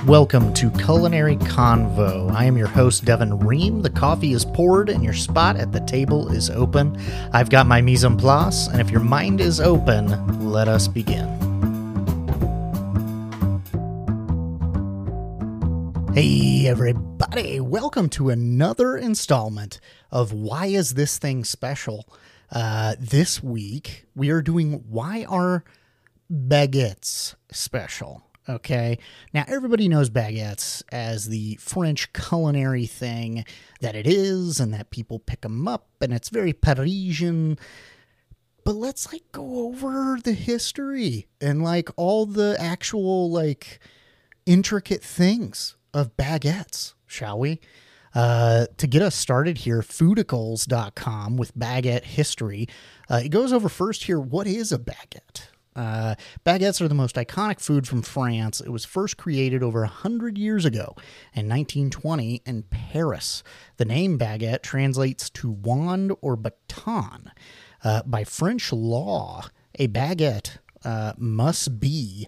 Welcome to Culinary Convo. I am your host, Devin Ream. The coffee is poured and your spot at the table is open. I've got my mise en place, and if your mind is open, let us begin. Hey, everybody. Welcome to another installment of Why Is This Thing Special? This week, we are doing Why Are Baguettes Special? Okay, now everybody knows baguettes as the French culinary thing that it is, and that people pick them up, and it's very Parisian. But let's go over the history and all the actual intricate things of baguettes, shall we? To get us started here, foodicals.com with baguette history. It goes over first here, what is a baguette? Baguettes are the most iconic food from France. It was first created over 100 years ago in 1920 in Paris. The name baguette translates to wand or baton. By French law, a baguette must be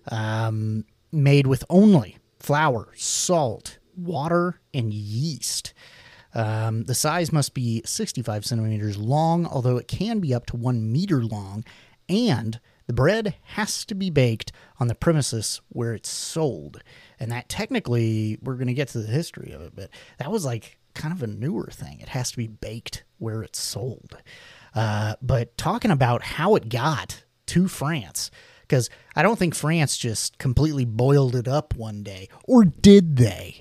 made with only flour, salt, water, and yeast. The size must be 65 centimeters long, although it can be up to 1 meter long, and the bread has to be baked on the premises where it's sold. And that technically, we're going to get to the history of it, but that was kind of a newer thing. It has to be baked where it's sold. But talking about how it got to France, because I don't think France just completely boiled it up one day. Or did they?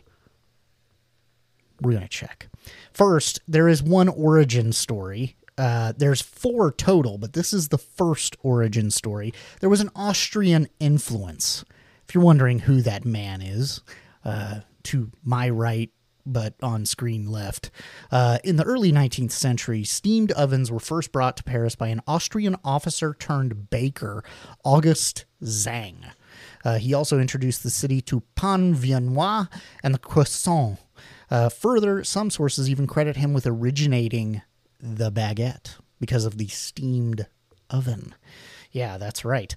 We're going to check. First, there is one origin story. There's 4 total, but this is the first origin story. There was an Austrian influence. If you're wondering who that man is, to my right, but on screen left. In the early 19th century, steamed ovens were first brought to Paris by an Austrian officer turned baker, Auguste Zang. He also introduced the city to pain viennois and the croissant. Further, some sources even credit him with originating the baguette because of the steamed oven. Yeah, that's right.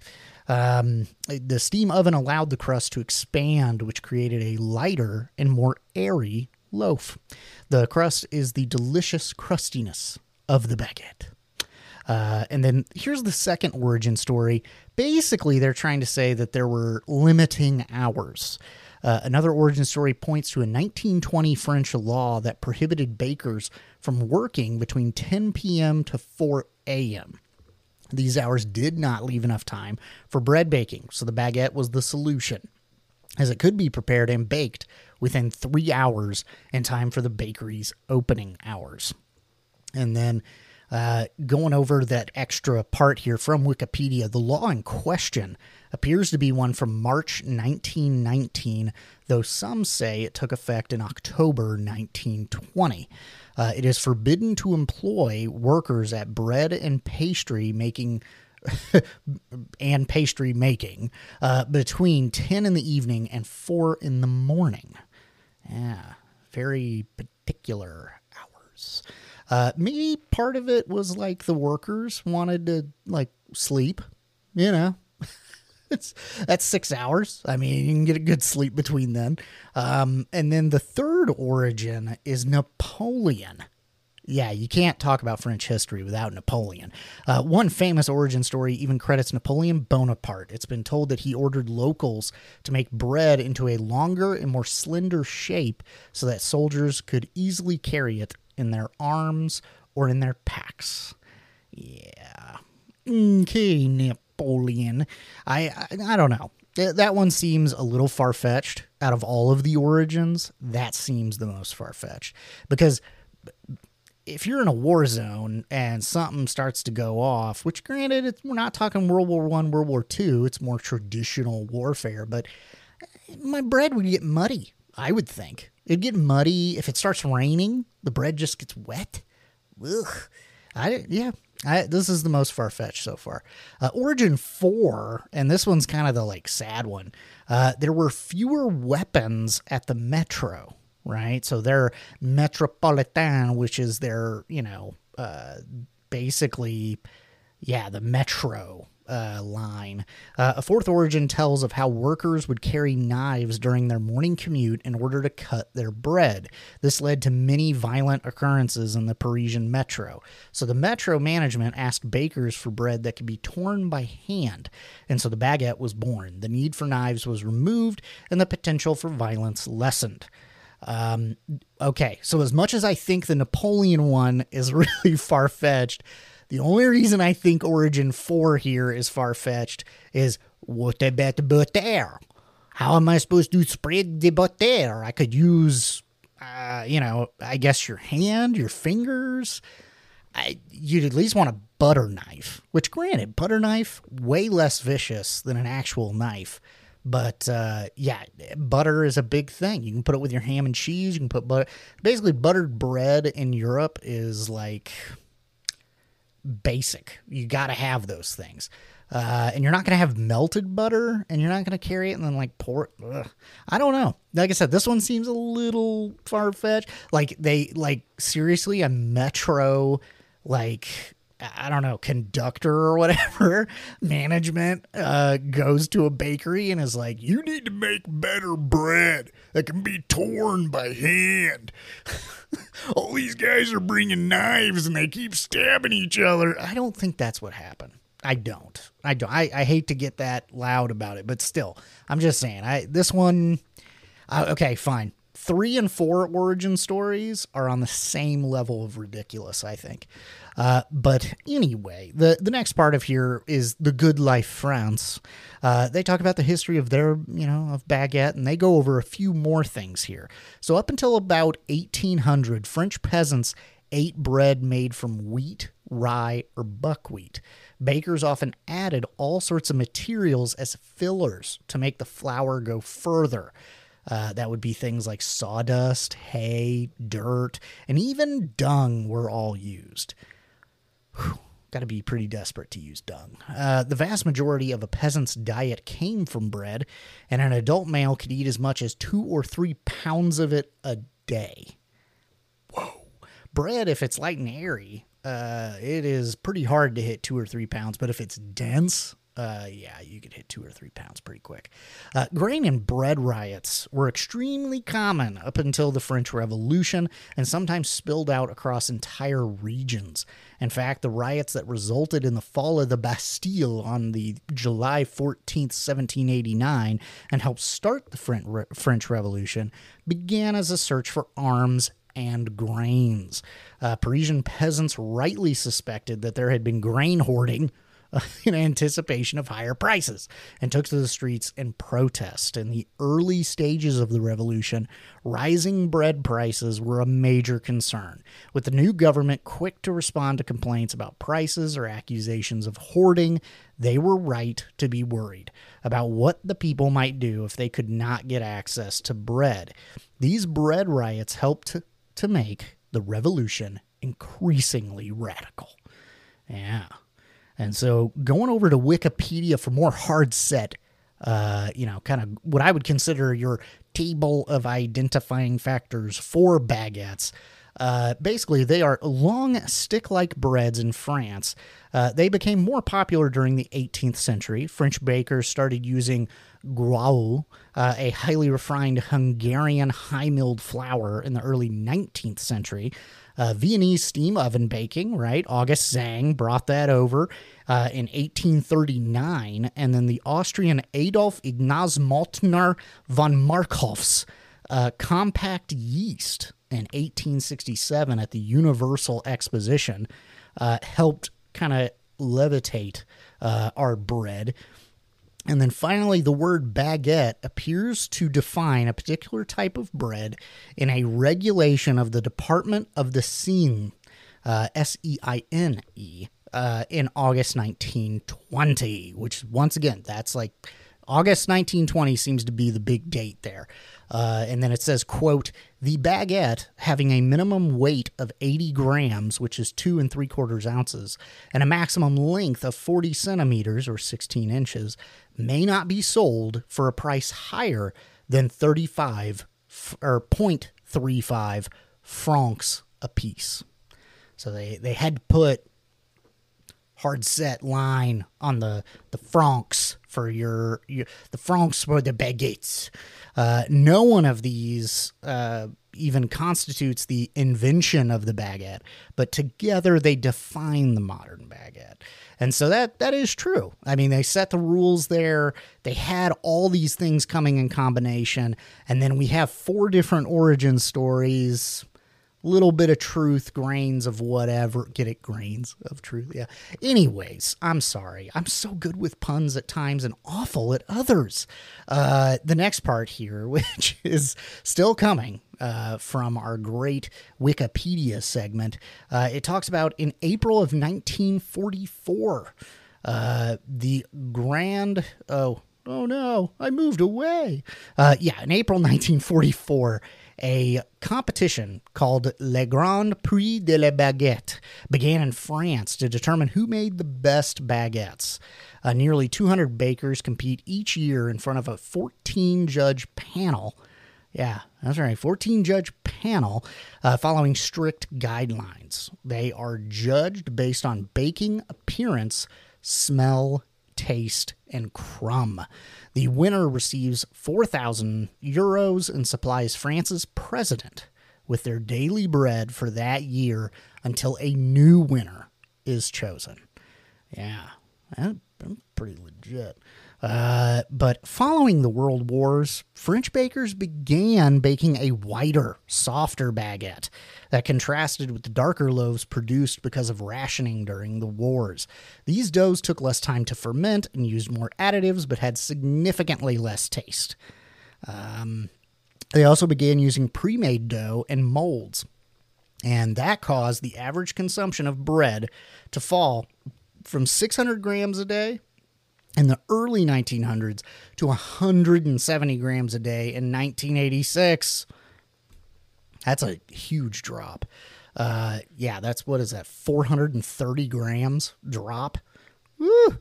The steam oven allowed the crust to expand, which created a lighter and more airy loaf. The crust is the delicious crustiness of the baguette. And then here's the second origin story. Basically, they're trying to say that there were limiting hours. Another origin story points to a 1920 French law that prohibited bakers from working between 10 p.m. to 4 a.m. These hours did not leave enough time for bread baking, so the baguette was the solution, as it could be prepared and baked within 3 hours in time for the bakery's opening hours. And then going over that extra part here from Wikipedia, the law in question appears to be one from March 1919, though some say it took effect in October 1920. It is forbidden to employ workers at bread and pastry making between 10 in the evening and 4 in the morning. Yeah, very particular hours. Maybe part of it was the workers wanted to sleep, That's 6 hours. I mean, you can get a good sleep between then. And then the third origin is Napoleon. Yeah, you can't talk about French history without Napoleon. One famous origin story even credits Napoleon Bonaparte. It's been told that he ordered locals to make bread into a longer and more slender shape so that soldiers could easily carry it in their arms or in their packs. Yeah. Okay, Napoleon. I don't know. That one seems a little far-fetched. Out of all of the origins, that seems the most far-fetched. Because if you're in a war zone and something starts to go off, which granted, we're not talking World War I, World War II, it's more traditional warfare, but my bread would get muddy, I would think. It'd get muddy. If it starts raining, the bread just gets wet. Ugh. This is the most far-fetched so far. Origin 4, and this one's kind of the sad one. There were fewer weapons at the metro, right? So their Metropolitan, which is their, basically, the metro line. A fourth origin tells of how workers would carry knives during their morning commute in order to cut their bread. This led to many violent occurrences in the Parisian metro. So the metro management asked bakers for bread that could be torn by hand, and so the baguette was born. The need for knives was removed, and the potential for violence lessened. Okay, so as much as I think the Napoleon one is really far-fetched, the only reason I think Origin 4 here is far-fetched is, what about the butter? How am I supposed to spread the butter? I could use, I guess your hand, your fingers. You'd at least want a butter knife, which granted, butter knife, way less vicious than an actual knife. But, butter is a big thing. You can put it with your ham and cheese. You can put butter. Basically, buttered bread in Europe is like basic. You got to have those things. And you're not going to have melted butter, and you're not going to carry it and then like pour it. Ugh. I don't know. Like I said, this one seems a little far-fetched. Seriously, a metro, I don't know, conductor or whatever, management goes to a bakery and is like, you need to make better bread that can be torn by hand. All these guys are bringing knives and they keep stabbing each other. I don't think that's what happened. I don't. I hate to get that loud about it, but still, I'm just saying, okay, fine. 3 and 4 origin stories are on the same level of ridiculous, I think. But anyway, the next part of here is The Good Life France. They talk about the history of their, of baguette, and they go over a few more things here. So up until about 1800, French peasants ate bread made from wheat, rye, or buckwheat. Bakers often added all sorts of materials as fillers to make the flour go further. That would be things like sawdust, hay, dirt, and even dung were all used. Got to be pretty desperate to use dung. The vast majority of a peasant's diet came from bread, and an adult male could eat as much as 2 or 3 pounds of it a day. Whoa. Bread, if it's light and airy, it is pretty hard to hit 2 or 3 pounds, but if it's dense, you could hit 2 or 3 pounds pretty quick. Grain and bread riots were extremely common up until the French Revolution and sometimes spilled out across entire regions. In fact, the riots that resulted in the fall of the Bastille on the July 14th, 1789, and helped start the French Revolution began as a search for arms and grains. Parisian peasants rightly suspected that there had been grain hoarding in anticipation of higher prices, and took to the streets in protest. In the early stages of the revolution, rising bread prices were a major concern, with the new government quick to respond to complaints about prices or accusations of hoarding. They were right to be worried about what the people might do if they could not get access to bread. These bread riots helped to make the revolution increasingly radical. Yeah. And so going over to Wikipedia for more hard set, kind of what I would consider your table of identifying factors for baguettes. Basically, they are long stick-like breads in France. They became more popular during the 18th century. French bakers started using groule, a highly refined Hungarian high-milled flour in the early 19th century. Viennese steam oven baking, right? August Zang brought that over in 1839, and then the Austrian Adolf Ignaz Maltner von Markhoff's compact yeast in 1867 at the Universal Exposition helped kind of levitate our bread. And then finally, the word baguette appears to define a particular type of bread in a regulation of the Department of the Seine, Seine, in August 1920, which, once again, that's like August 1920 seems to be the big date there. And then it says, quote, the baguette having a minimum weight of 80 grams, which is 2 3/4 ounces, and a maximum length of 40 centimeters or 16 inches, may not be sold for a price higher than 0.35 francs a piece. So they had to put hard set line on the francs for the francs for the baguettes. No one of these even constitutes the invention of the baguette, but together they define the modern baguette. And so that is true. I mean, they set the rules there. They had all these things coming in combination, and then we have 4 different origin stories. Little bit of truth, grains of whatever. Get it? Grains of truth. Yeah. Anyways, I'm sorry. I'm so good with puns at times and awful at others. The next part here, which is still coming from our great Wikipedia segment, it talks about in April of 1944, the grand... Oh no, I moved away. In April 1944, a competition called Le Grand Prix de la Baguette began in France to determine who made the best baguettes. Nearly 200 bakers compete each year in front of a 14-judge panel. Yeah, that's right, 14-judge panel following strict guidelines. They are judged based on baking appearance, smell, taste, and crumb. The winner receives 4,000 euros and supplies France's president with their daily bread for that year until a new winner is chosen. Yeah, that's pretty legit. But following the World Wars, French bakers began baking a whiter, softer baguette that contrasted with the darker loaves produced because of rationing during the wars. These doughs took less time to ferment and used more additives, but had significantly less taste. They also began using pre-made dough and molds, and that caused the average consumption of bread to fall from 600 grams a day in the early 1900s to 170 grams a day in 1986. That's a huge drop. That's, what is that, 430 grams drop? Woo!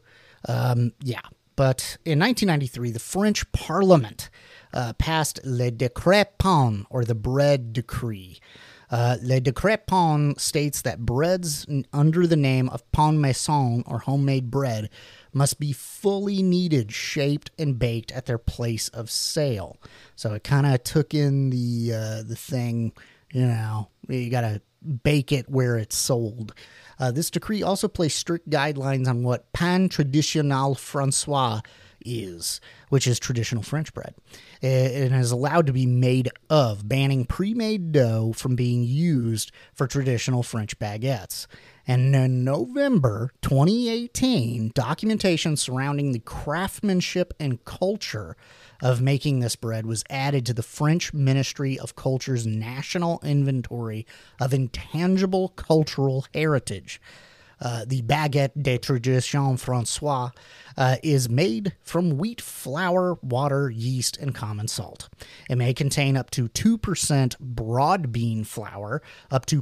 But in 1993, the French Parliament passed Le Décret Pain, or the Bread Decree. Le Décret Pain states that breads under the name of pain maison, or homemade bread, must be fully kneaded, shaped, and baked at their place of sale. So it kind of took in the thing, you got to bake it where it's sold. This decree also placed strict guidelines on what pain traditionnel François is, which is traditional French bread. It is allowed to be made of, banning pre-made dough from being used for traditional French baguettes. And in November 2018, documentation surrounding the craftsmanship and culture of making this bread was added to the French Ministry of Culture's National Inventory of Intangible Cultural Heritage. The baguette de tradition François is made from wheat flour, water, yeast, and common salt. It may contain up to 2% broad bean flour, up to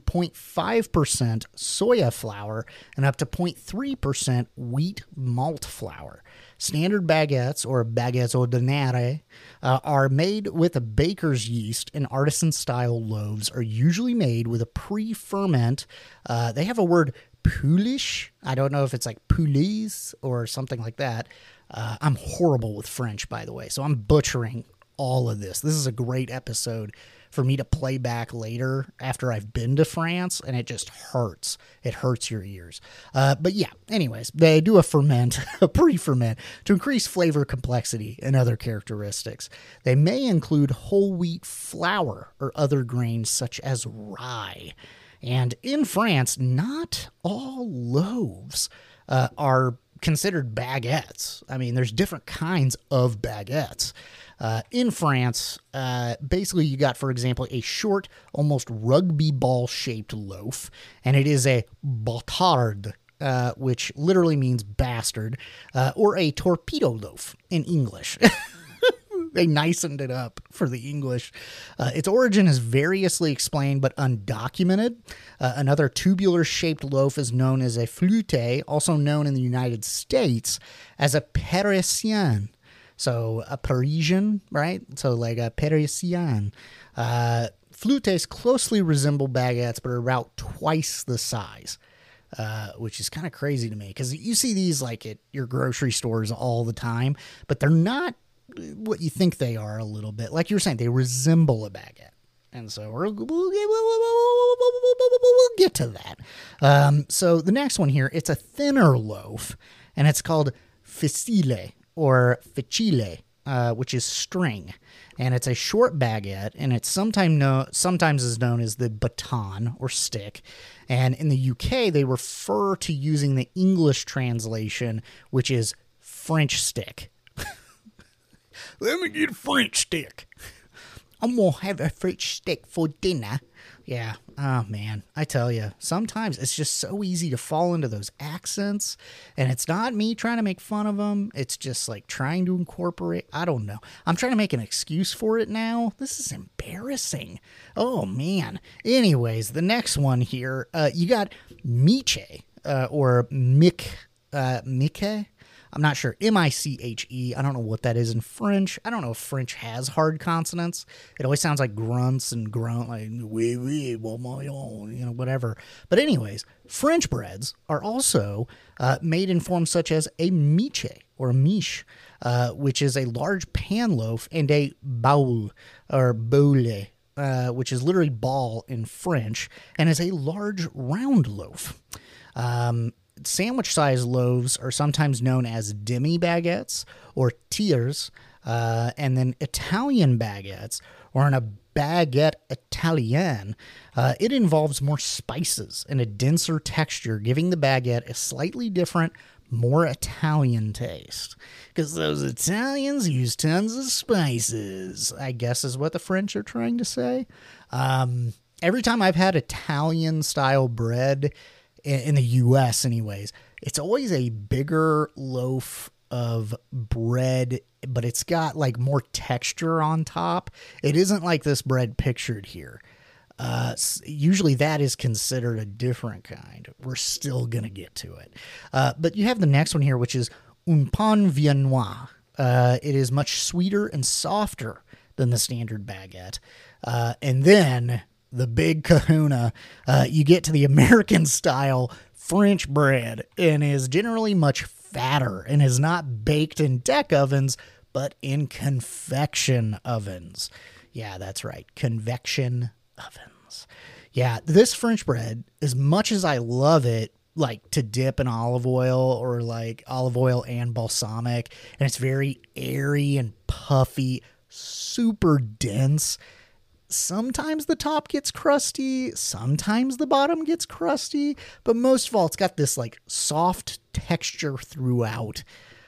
0.5% soya flour, and up to 0.3% wheat malt flour. Standard baguettes, or baguettes ordinaires, are made with a baker's yeast, and artisan-style loaves are usually made with a pre-ferment. They have a word, poulish. I don't know if it's like poulies or something like that. I'm horrible with French, by the way, so I'm butchering all of this. This is a great episode for me to play back later after I've been to France, and it just hurts. It hurts your ears. But yeah, anyways, they do a pre-ferment to increase flavor, complexity, and other characteristics. They may include whole wheat flour or other grains such as rye. And in France, not all loaves are considered baguettes. I mean, there's different kinds of baguettes. In France, basically you got, for example, a short, almost rugby ball-shaped loaf, and it is a bâtard, which literally means bastard, or a torpedo loaf in English. They nicened it up for the English. Its origin is variously explained but undocumented. Another tubular-shaped loaf is known as a flûte, also known in the United States as a Parisien. So a Parisian, right? So like a Parisien. Flûtes closely resemble baguettes but are about twice the size. which is kind of crazy to me because you see these like at your grocery stores all the time, but they're not what you think they are a little bit. Like you were saying, they resemble a baguette. And so we'll get to that. So the next one here, it's a thinner loaf, and it's called ficile or ficile, which is string. And it's a short baguette, and it's sometimes is known as the baton or stick. And in the UK, they refer to using the English translation, which is French stick. Let me get a French stick. I'm going to have a French stick for dinner. Yeah. Oh, man. I tell you, sometimes it's just so easy to fall into those accents. And it's not me trying to make fun of them. It's just like trying to incorporate. I don't know. I'm trying to make an excuse for it now. This is embarrassing. Oh, man. Anyways, the next one here, you got miche or miche. I'm not sure. M-I-C-H-E. I don't know what that is in French. I don't know if French has hard consonants. It always sounds like grunts and grunt, like, oui, oui, whatever. But anyways, French breads are also made in forms such as a miche or a miche, which is a large pan loaf, and a baoule or boule, which is literally ball in French, and is a large round loaf. Sandwich-sized loaves are sometimes known as demi-baguettes or tiers, and then Italian baguettes, or in a baguette italienne, it involves more spices and a denser texture, giving the baguette a slightly different, more Italian taste. Because those Italians use tons of spices, I guess is what the French are trying to say. Every time I've had Italian-style bread, in the U.S. anyways, it's always a bigger loaf of bread, but it's got like more texture on top. It isn't like this bread pictured here. Usually that is considered a different kind. We're still going to get to it. But you have the next one here, which is un pain viennois. It is much sweeter and softer than the standard baguette. And then the big kahuna, you get to the American style French bread, and is generally much fatter and is not baked in deck ovens, but in convection ovens. Yeah, that's right. Convection ovens. Yeah, this French bread, as much as I love it, like to dip in olive oil or like olive oil and balsamic, and it's very airy and puffy, super dense. Sometimes the top gets crusty, sometimes the bottom gets crusty, but most of all, it's got this like soft texture throughout.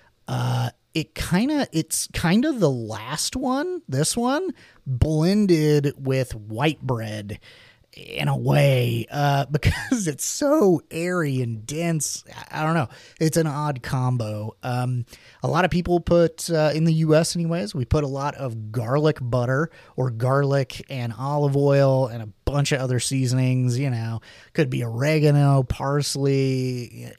It's kind of the last one, this one, blended with white bread in a way, because it's so airy and dense. I don't know. It's an odd combo. A lot of people put, in the U.S. anyways, we put a lot of garlic butter or garlic and olive oil and a bunch of other seasonings, could be oregano, parsley,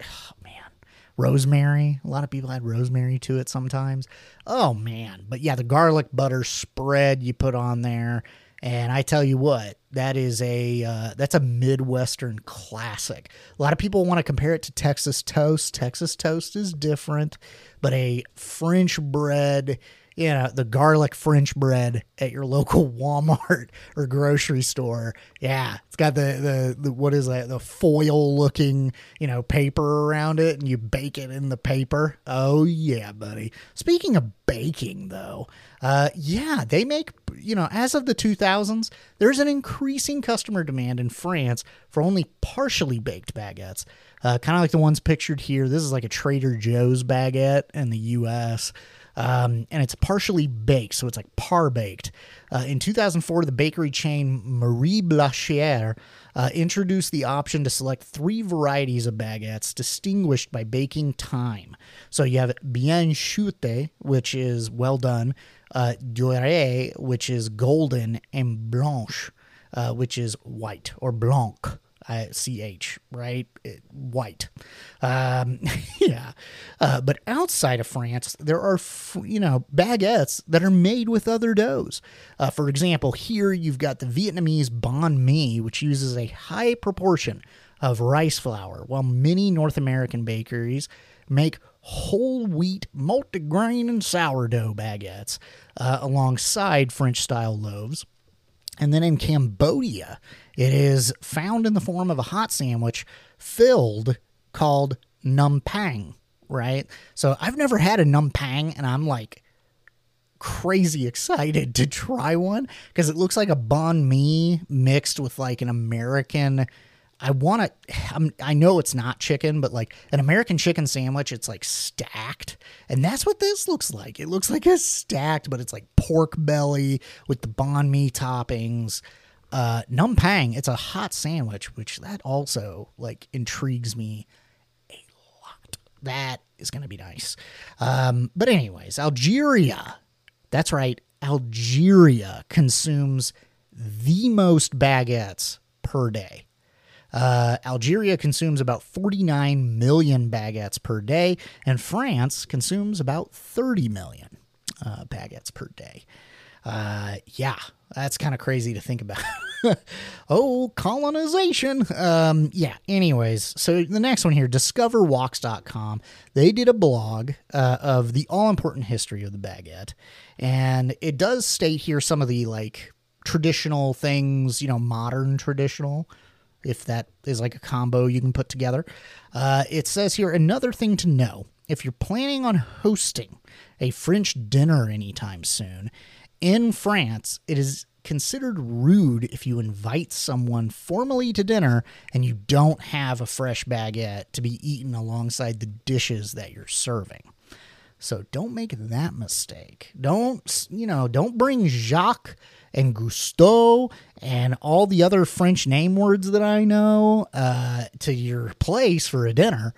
rosemary. A lot of people add rosemary to it sometimes. Oh man. But yeah, the garlic butter spread you put on there. And I tell you what, that's a Midwestern classic. A lot of people want to compare it to Texas toast. Texas toast is different, but a French bread, the garlic French bread at your local Walmart or grocery store. Yeah, it's got the what is that? The foil looking, paper around it, and you bake it in the paper. Oh yeah, buddy. Speaking of baking though, they make, as of the 2000s, there's an increasing customer demand in France for only partially baked baguettes. Kind of like the ones pictured here. This is like a Trader Joe's baguette in the U.S., and it's partially baked, so it's like par-baked. In 2004, the bakery chain Marie Blachière introduced the option to select 3 varieties of baguettes distinguished by baking time. So you have bien chute, which is well done, dorée, which is golden, and blanche, which is white, or blanc. CH, right? White. Yeah. But outside of France, there are, baguettes that are made with other doughs. For example, here you've got the Vietnamese banh mi, which uses a high proportion of rice flour, while many North American bakeries make whole wheat, multigrain, and sourdough baguettes alongside French-style loaves. And then in Cambodia, it is found in the form of a hot sandwich called num pang, right? So I've never had a num pang, and I'm like crazy excited to try one because it looks like a banh mi mixed with like an American. I know it's not chicken, but like an American chicken sandwich, it's like stacked. And that's what this looks like. It looks like a stacked, but it's like pork belly with the banh mi toppings. Num pang, it's a hot sandwich, which that also like intrigues me a lot. That is going to be nice. But anyways, Algeria. That's right. Algeria consumes the most baguettes per day. Algeria consumes about 49 million baguettes per day, and France consumes about 30 million baguettes per day. Yeah, that's kind of crazy to think about. Oh, colonization. Yeah, anyways, so the next one here, discoverwalks.com. They did a blog of the all-important history of the baguette, and it does state here some of the, like, traditional things, modern traditional, if that is like a combo you can put together. It says here, another thing to know, if you're planning on hosting a French dinner anytime soon, in France, it is considered rude if you invite someone formally to dinner and you don't have a fresh baguette to be eaten alongside the dishes that you're serving. So don't make that mistake. Don't bring Jacques and Gusteau and all the other French name words that I know to your place for a dinner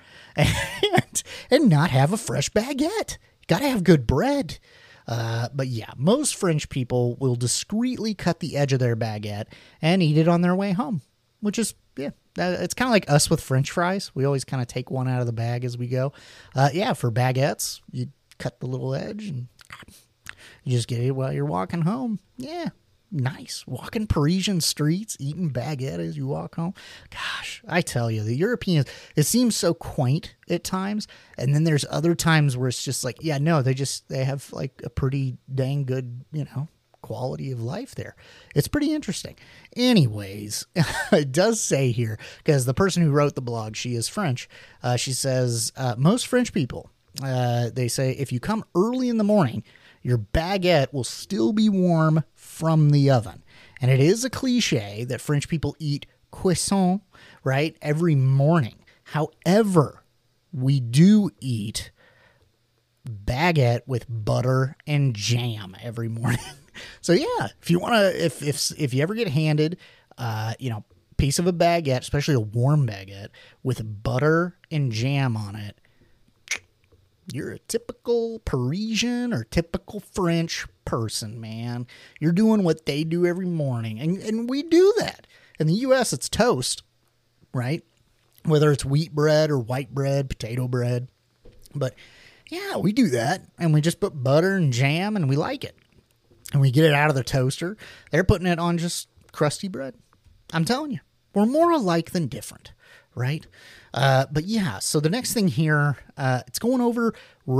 and not have a fresh baguette. You got to have good bread. But yeah, most French people will discreetly cut the edge of their baguette and eat it on their way home, which is, yeah, it's kind of like us with French fries. We always kind of take one out of the bag as we go. Yeah, for baguettes, you cut the little edge and you just get it while you're walking home. Yeah, nice. Walking Parisian streets, eating baguette as you walk home. Gosh, I tell you, the Europeans, it seems so quaint at times. And then there's other times where it's just like, yeah, no, they have like a pretty dang good, quality of life there. It's pretty interesting. Anyways, it does say here, because the person who wrote the blog, she is French. She says, most French people, they say, if you come early in the morning, your baguette will still be warm from the oven. And it is a cliche that French people eat cuisson, right, every morning. However, we do eat baguette with butter and jam every morning. So yeah, if you want to, if you ever get handed, piece of a baguette, especially a warm baguette with butter and jam on it, you're a typical Parisian or typical French person, man. You're doing what they do every morning. And we do that. In the U.S., it's toast, right? Whether it's wheat bread or white bread, potato bread. But yeah, we do that. And we just put butter and jam and we like it. And we get it out of the toaster. They're putting it on just crusty bread. I'm telling you, we're more alike than different, right? But yeah, so the next thing here, it's going over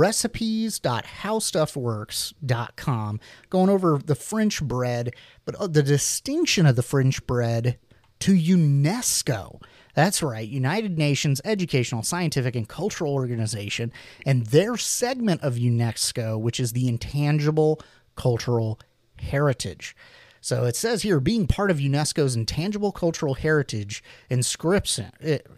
recipes.howstuffworks.com, going over the French bread, but the distinction of the French bread to UNESCO. That's right, United Nations Educational, Scientific, and Cultural Organization, and their segment of UNESCO, which is the Intangible Cultural Heritage. So it says here, being part of UNESCO's Intangible Cultural Heritage inscriptions,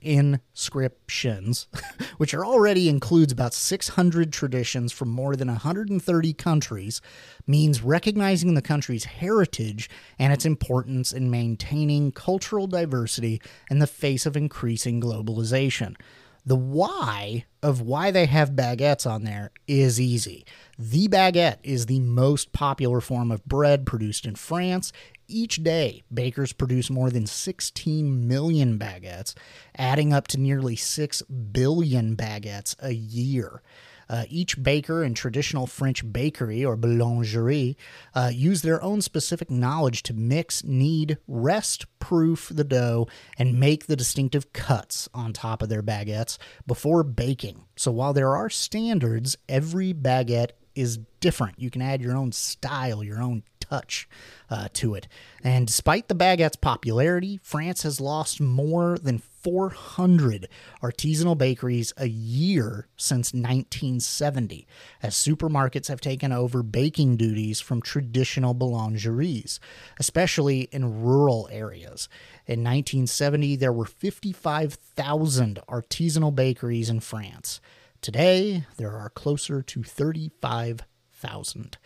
which already includes about 600 traditions from more than 130 countries, means recognizing the country's heritage and its importance in maintaining cultural diversity in the face of increasing globalization. The why of why they have baguettes on there is easy. The baguette is the most popular form of bread produced in France. Each day, bakers produce more than 16 million baguettes, adding up to nearly 6 billion baguettes a year. Each baker and traditional French bakery or boulangerie use their own specific knowledge to mix, knead, rest-proof the dough, and make the distinctive cuts on top of their baguettes before baking. So while there are standards, every baguette is different. You can add your own style, your own touch to it. And despite the baguette's popularity, France has lost more than 400 artisanal bakeries a year since 1970, as supermarkets have taken over baking duties from traditional boulangeries, especially in rural areas. In 1970, there were 55,000 artisanal bakeries in France. Today, there are closer to 35,000.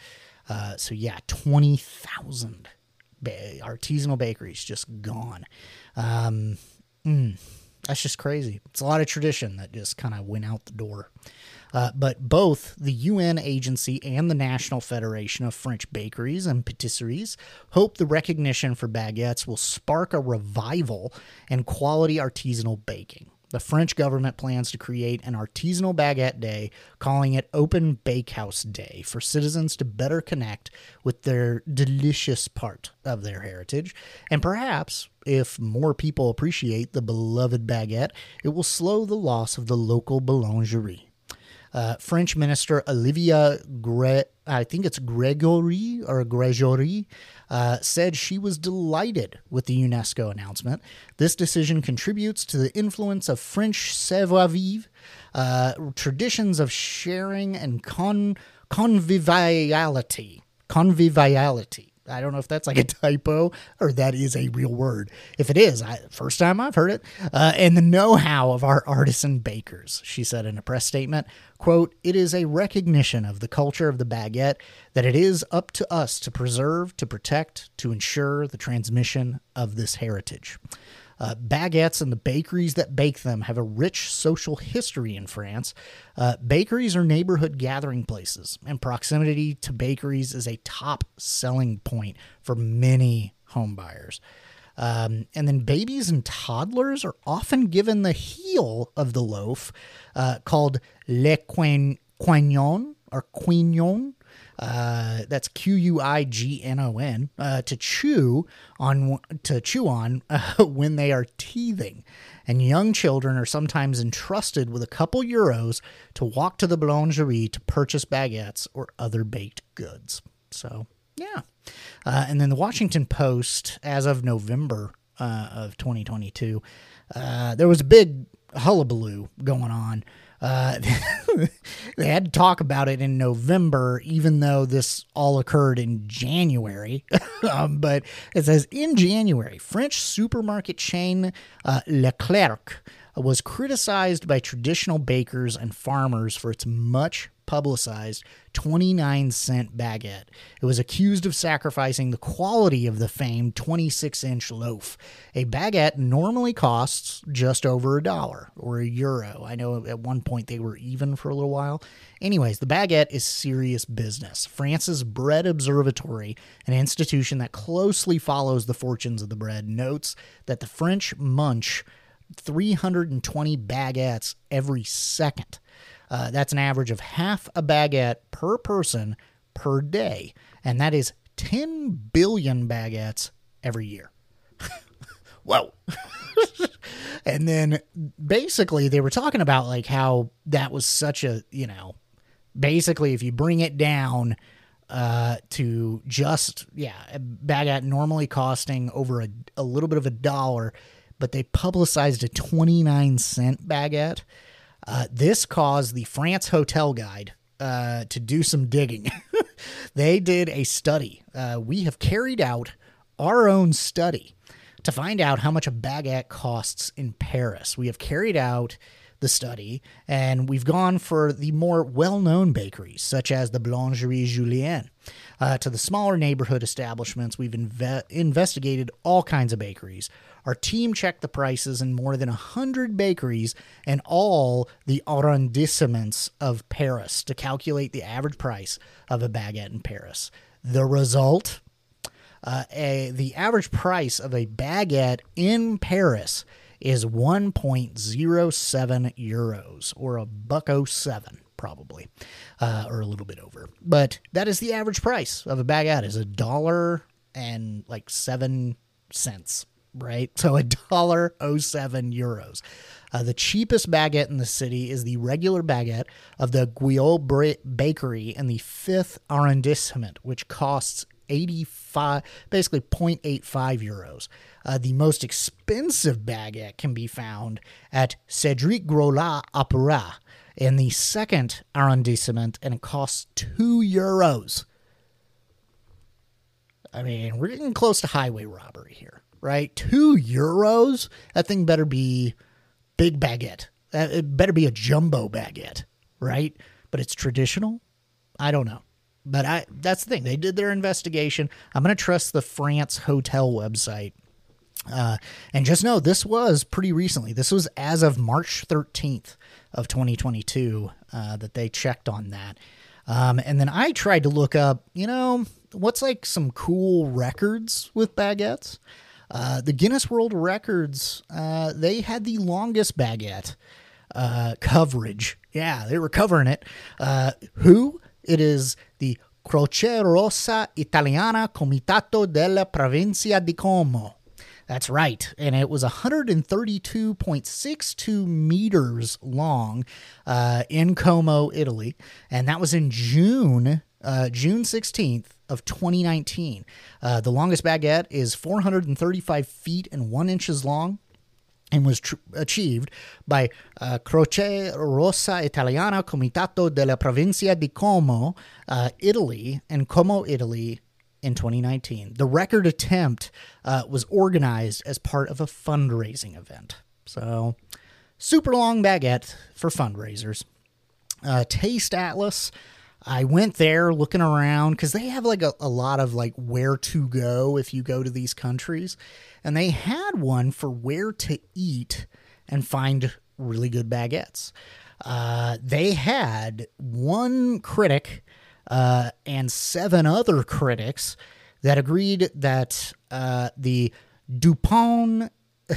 20,000 artisanal bakeries just gone. That's just crazy. It's a lot of tradition that just kind of went out the door. But both the UN agency and the National Federation of French Bakeries and Patisseries hope the recognition for baguettes will spark a revival in quality artisanal baking. The French government plans to create an artisanal baguette day, calling it Open Bakehouse Day, for citizens to better connect with their delicious part of their heritage. And perhaps, if more people appreciate the beloved baguette, it will slow the loss of the local boulangerie. French Minister Olivia Gregory said she was delighted with the UNESCO announcement. This decision contributes to the influence of French savoir-vivre, traditions of sharing and conviviality. I don't know if that's like a typo or that is a real word. If it is, first time I've heard it. And the know-how of our artisan bakers, she said in a press statement. Quote, "It is a recognition of the culture of the baguette that it is up to us to preserve, to protect, to ensure the transmission of this heritage." Baguettes and the bakeries that bake them have a rich social history in France. Bakeries are neighborhood gathering places, and proximity to bakeries is a top selling point for many homebuyers. And then babies and toddlers are often given the heel of the loaf, called le quignon or quignon. That's Quignon, to chew on when they are teething. And young children are sometimes entrusted with a couple euros to walk to the boulangerie to purchase baguettes or other baked goods. So, yeah. And then the Washington Post, as of November of 2022, there was a big hullabaloo going on. They had to talk about it in November, even though this all occurred in January. But it says, in January, French supermarket chain Leclerc was criticized by traditional bakers and farmers for its much publicized 29-cent baguette. It was accused of sacrificing the quality of the famed 26-inch loaf. A baguette normally costs just over $1 or €1. I know at one point they were even for a little while. Anyways, the baguette is serious business. France's Bread Observatory, an institution that closely follows the fortunes of the bread, notes that the French munch 320 baguettes every second. That's an average of half a baguette per person per day. And that is 10 billion baguettes every year. Whoa. And then basically they were talking about like how that was such a, basically if you bring it down to just, a baguette normally costing over a little bit of $1, but they publicized a 29-cent baguette. This caused the France Hotel Guide to do some digging. They did a study. We have carried out our own study to find out how much a baguette costs in Paris. We have carried out the study, and we've gone for the more well-known bakeries, such as the Boulangerie Julienne. To the smaller neighborhood establishments, we've investigated all kinds of bakeries. Our team checked the prices in more than 100 bakeries and all the arrondissements of Paris to calculate the average price of a baguette in Paris. The result? The average price of a baguette in Paris is 1.07 euros, or $1.07. probably, or a little bit over. But that is the average price of a baguette is $1.07, right? So €1.07. The cheapest baguette in the city is the regular baguette of the Guyot Bakery in the 5th arrondissement, which costs 85, basically 0.85 euros. The most expensive baguette can be found at Cédric Groslay Opera in the 2nd arrondissement, and it costs 2 euros. I mean, we're getting close to highway robbery here, right? 2 euros? That thing better be big baguette. It better be a jumbo baguette, right? But it's traditional? I don't know. But that's the thing. They did their investigation. I'm going to trust the France Hotel website. And just know this was pretty recently. This was as of March 13th of 2022 that they checked on that. And then I tried to look up, what's like some cool records with baguettes. The Guinness World Records, they had the longest baguette coverage. Yeah, they were covering it. Who? It is the Croce Rossa Italiana Comitato della Provincia di Como. That's right. And it was 132.62 meters long in Como, Italy. And that was in June 16th of 2019. The longest baguette is 435 feet and 1 inches long, and was achieved by Croce Rossa Italiana Comitato della Provincia di Como, Italy, in Como, Italy, in 2019. The record attempt was organized as part of a fundraising event. So, super long baguette for fundraisers. Taste Atlas. I went there looking around because they have like a lot of like where to go if you go to these countries. And they had one for where to eat and find really good baguettes. They had one critic and 7 other critics that agreed that the Dupont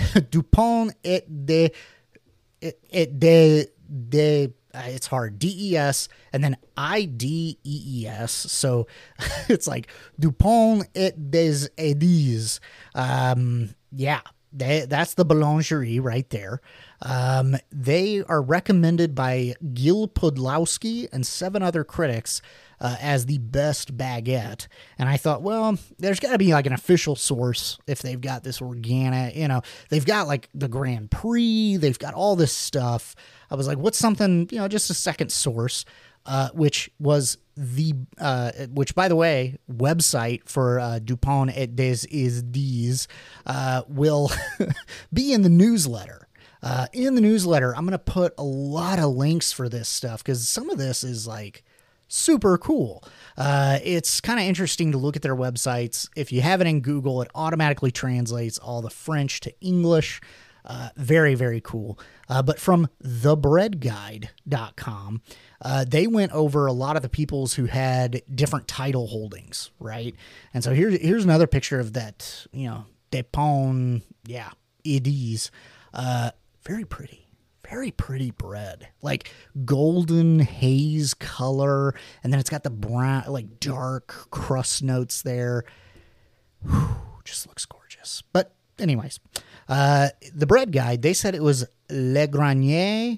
et de it's hard, DES and then IDEES. So it's like Dupont et des Edis. Yeah, that's the boulangerie right there. They are recommended by Gil Podlowski and 7 other critics as the best baguette. And I thought, well, there's got to be like an official source if they've got this organic, they've got like the Grand Prix, they've got all this stuff. I was like, what's something, just a second source, which was which by the way, website for Dupont et des Edis will be in the newsletter. In the newsletter, I'm going to put a lot of links for this stuff because some of this is like super cool. It's kind of interesting to look at their websites. If you have it in Google, it automatically translates all the French to English. Very, very cool. But from thebreadguide.com, they went over a lot of the peoples who had different title holdings, right? And so here's another picture of that, Dupont, Edis. Very pretty bread, like golden haze color. And then it's got the brown, like dark crust notes there. Whew, just looks gorgeous. But anyways, the bread guide, they said it was Le Grenier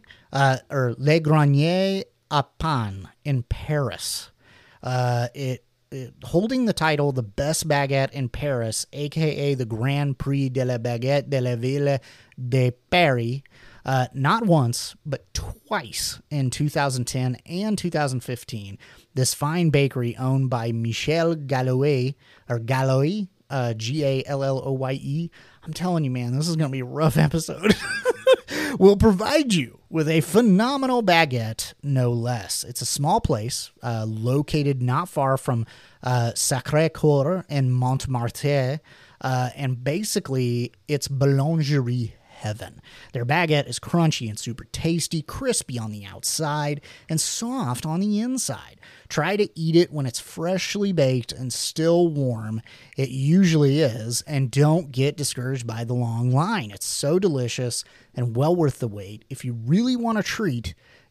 à Pain in Paris. Holding the title, the best baguette in Paris, aka the Grand Prix de la Baguette de la Ville de Paris, not once, but twice in 2010 and 2015. This fine bakery owned by Michel Galloye, Galloye, Galloye. I'm telling you, man, this is going to be a rough episode. Will provide you with a phenomenal baguette, no less. It's a small place located not far from Sacré-Cœur and Montmartre, and basically it's boulangerie heaven. Their baguette is crunchy and super tasty, crispy on the outside and soft on the inside. Try to eat it when it's freshly baked and still warm. It usually is, and don't get discouraged by the long line. It's so delicious and well worth the wait. If you really want a treat,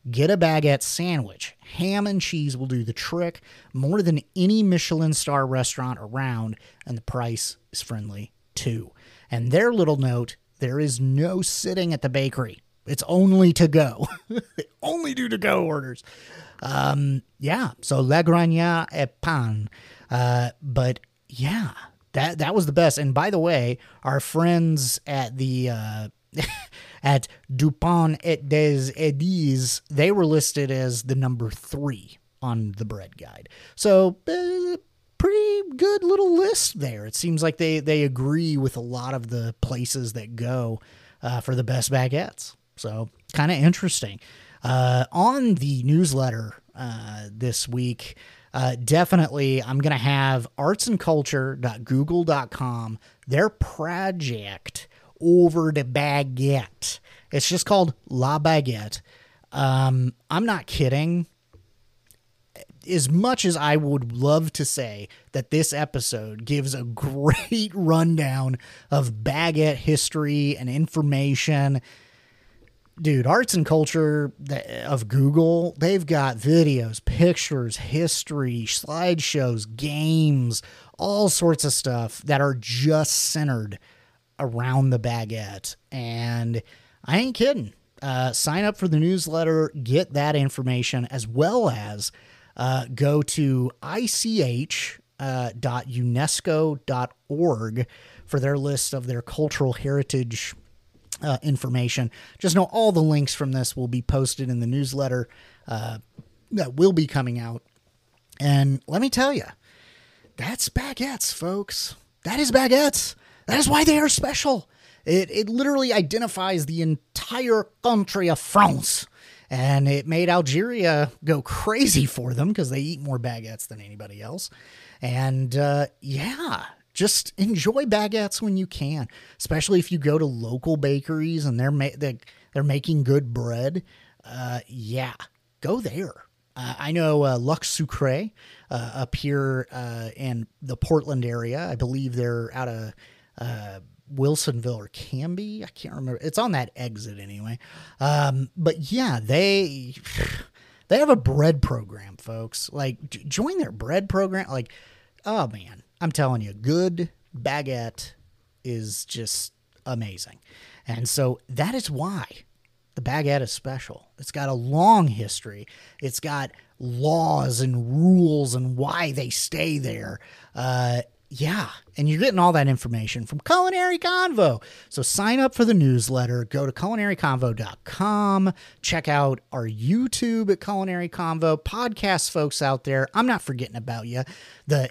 get a baguette sandwich. Ham and cheese will do the trick more than any Michelin star restaurant around, and the price is friendly too. And their little note, there is no sitting at the bakery. It's only to go. They only do to go orders. So la grania et pain. But yeah, that was the best. And by the way, our friends at the at Dupont et des Eddies, they were listed as the number 3 on the bread guide. So pretty good little list there. It seems like they agree with a lot of the places that go for the best baguettes. So kind of interesting. On the newsletter this week, definitely I'm going to have artsandculture.google.com, their project over the baguette. It's just called La Baguette. I'm not kidding. As much as I would love to say that this episode gives a great rundown of baguette history and information, dude, Arts and Culture of Google, they've got videos, pictures, history, slideshows, games, all sorts of stuff that are just centered around the baguette. And I ain't kidding. Sign up for the newsletter, get that information, as well as go to ich.unesco.org for their list of their cultural heritage information. Just know all the links from this will be posted in the newsletter that will be coming out. And let me tell you, that's baguettes, folks. That is baguettes. That is why they are special. It literally identifies the entire country of France. And it made Algeria go crazy for them because they eat more baguettes than anybody else. And just enjoy baguettes when you can, especially if you go to local bakeries and they're making good bread. Go there. I know Lux Sucre up here in the Portland area. I believe they're out of Wilsonville or Canby. I can't remember. It's on that exit anyway. But yeah, they have a bread program, folks. Like, join their bread program. Like, oh man, I'm telling you, good baguette is just amazing. And so that is why the baguette is special. It's got a long history. It's got laws and rules and why they stay there. And you're getting all that information from Culinary Convo. So sign up for the newsletter. Go to culinaryconvo.com. Check out our YouTube at Culinary Convo. Podcast folks out there, I'm not forgetting about you. The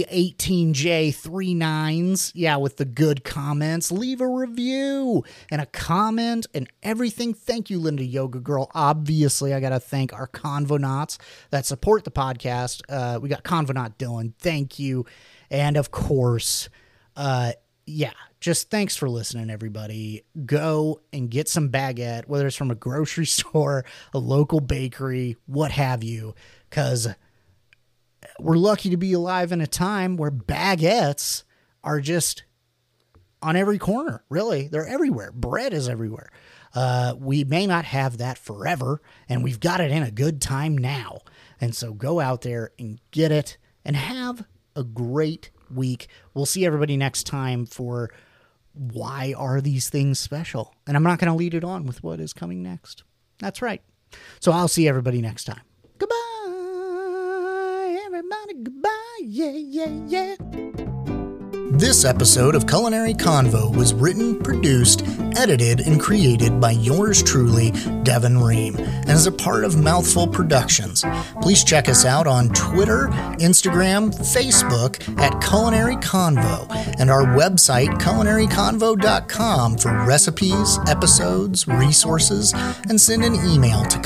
A18J39s, with the good comments. Leave a review and a comment and everything. Thank you, Linda Yoga Girl. Obviously, I got to thank our Convonauts that support the podcast. We got Convonaut Dylan. Thank you. And of course, just thanks for listening, everybody. Go and get some baguette, whether it's from a grocery store, a local bakery, what have you, because we're lucky to be alive in a time where baguettes are just on every corner. Really, they're everywhere. Bread is everywhere. We may not have that forever, and we've got it in a good time now. And so go out there and get it and have a great week. We'll see everybody next time for Why Are These Things Special? And I'm not going to lead it on with what is coming next. That's right. So I'll see everybody next time. Goodbye, everybody. Goodbye. Yeah. This episode of Culinary Convo was written, produced, edited, and created by yours truly, Devin Ream, and is a part of Mouthful Productions. Please check us out on Twitter, Instagram, Facebook at Culinary Convo, and our website, culinaryconvo.com, for recipes, episodes, resources, and send an email to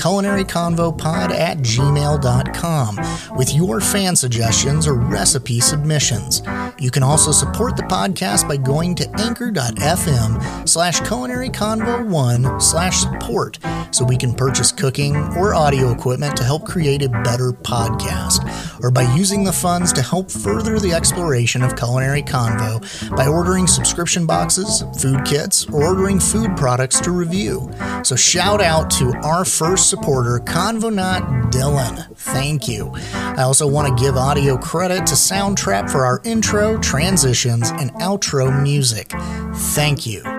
culinaryconvopod@gmail.com with your fan suggestions or recipe submissions. You can also support the podcast by going to anchor.fm/Culinary Culinary Convo 1/support so we can purchase cooking or audio equipment to help create a better podcast, or by using the funds to help further the exploration of Culinary Convo by ordering subscription boxes, food kits, or ordering food products to review. So shout out to our first supporter, Convonaut Dylan. Thank you. I also want to give audio credit to Soundtrap for our intro, transitions, and outro music. Thank you.